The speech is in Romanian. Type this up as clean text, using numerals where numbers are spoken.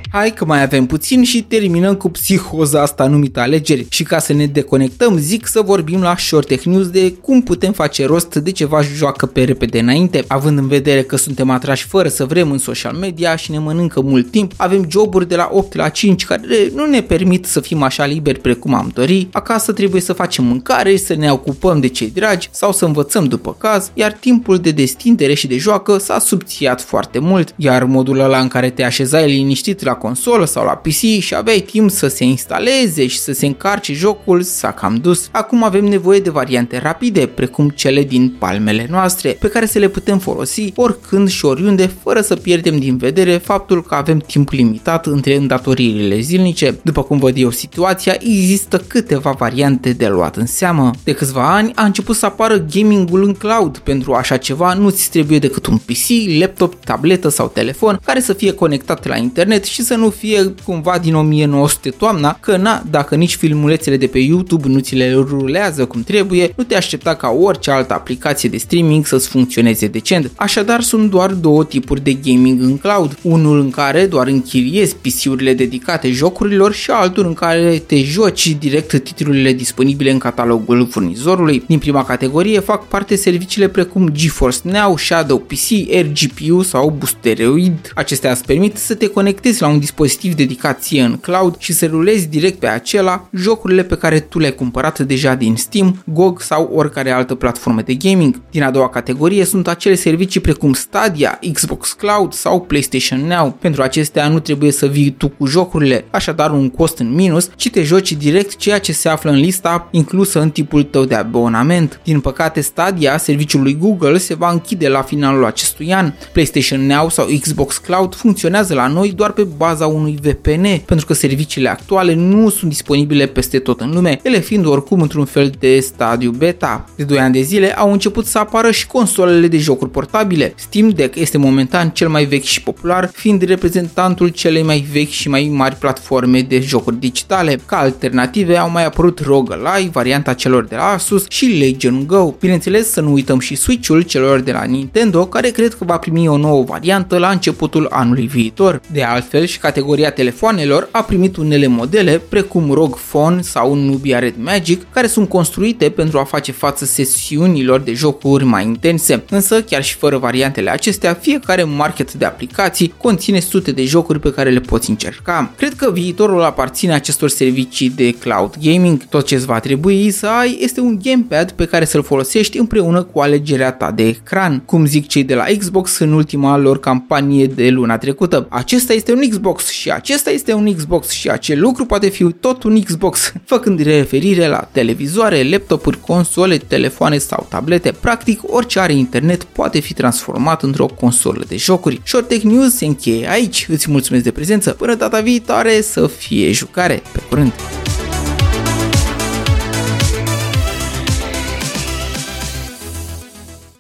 Hai că mai avem puțin și terminăm cu psihoza asta numită alegeri. Și ca să ne deconectăm, zic să vorbim la Short Tech News de cum putem face rost de ceva joacă pe repede înainte. Având în vedere că suntem atrași fără să vrem în social media și ne mănâncă mult timp, avem joburi de la 8 la 5 care nu ne permit să fim așa liberi precum am dori. Acasă trebuie să facem mâncare, să ne ocupăm de cei dragi sau să învățăm după caz, iar timpul de destindere și de joacă s-a subțiat foarte mult, iar modul ăla în care te așezai liniștit la consolă sau la PC și aveai timp să se instaleze și să se încarce jocul s-a cam dus. Acum avem nevoie de variante rapide, precum cele din palmele noastre, pe care să le putem folosi oricând și oriunde, fără să pierdem din vedere faptul că avem timp limitat între îndatoririle zilnice. După cum văd eu situația, există câteva variante de luat în seamă. De câțiva ani a început să apară gaming-ul în cloud. Pentru așa ceva nu-ți trebuie decât un PC, laptop, tabletă sau telefon care să fie conectat la internet și să nu fie cumva din 1900 toamna, că dacă nici filmulețele de pe YouTube nu ți le rulează cum trebuie, nu te aștepta ca orice altă aplicație de streaming să-ți funcționeze decent. Așadar sunt doar două tipuri de gaming în cloud, unul în care doar închiriezi PC-urile dedicate jocurilor și altul în care te joci direct titlurile disponibile în catalogul furnizorului. Din prima categorie fac parte serviciile precum GeForce Now, Shadow PC, AirGPU sau Boosteroid. Acestea îți permit să te conectezi la un dispozitiv dedicat ție în cloud și să rulezi direct pe acela jocurile pe care tu le-ai cumpărat deja din Steam, GOG sau oricare altă platformă de gaming. Din a doua categorie sunt acele servicii precum Stadia, Xbox Cloud sau PlayStation Now. Pentru acestea nu trebuie să vii tu cu jocurile, așadar un cost în minus, ci te joci direct ceea ce se află în lista inclusă în tipul tău de abonament. Din păcate, Stadia, serviciul lui Google, se va închide la finalul acestui an. PlayStation Now sau Xbox Cloud funcționează la noi doar pe baza unui VPN, pentru că serviciile actuale nu sunt disponibile peste tot în lume, ele fiind oricum într-un fel de stadiu beta. De 2 ani de zile au început să apară și consolele de jocuri portabile. Steam Deck este momentan cel mai vechi și popular, fiind reprezentantul celei mai vechi și mai mari platforme de jocuri digitale. Ca alternative au mai apărut ROG Ally, varianta celor de la Asus, și Legion Go. Bineînțeles, să nu uităm și Switch-ul celor de la Nintendo, care cred că va primi o nouă variantă la începutul anului viitor. De altfel, și categoria telefoanelor a primit unele modele, precum ROG Phone sau Nubia Red Magic, care sunt construite pentru a face față sesiunilor de jocuri mai intense. Însă, chiar și fără variantele acestea, fiecare market de aplicații conține sute de jocuri pe care le poți încerca. Cred că viitorul aparține acestor servicii de cloud gaming. Tot ce îți va trebui să ai este un gamepad pe care să-l folosești împreună cu alegerea ta de ecran. Cum zic cei de la Xbox în ultima lor campanie de luna trecută. Acesta este un Xbox și acesta este un Xbox și acel lucru poate fi tot un Xbox, făcând referire la televizoare, laptopuri, console, telefoane sau tablete. Practic, orice are internet poate fi transformat într-o consolă de jocuri. Short Tech News se încheie aici. Îți mulțumesc de prezență. Până data viitoare, să fie jucare. Pe curând!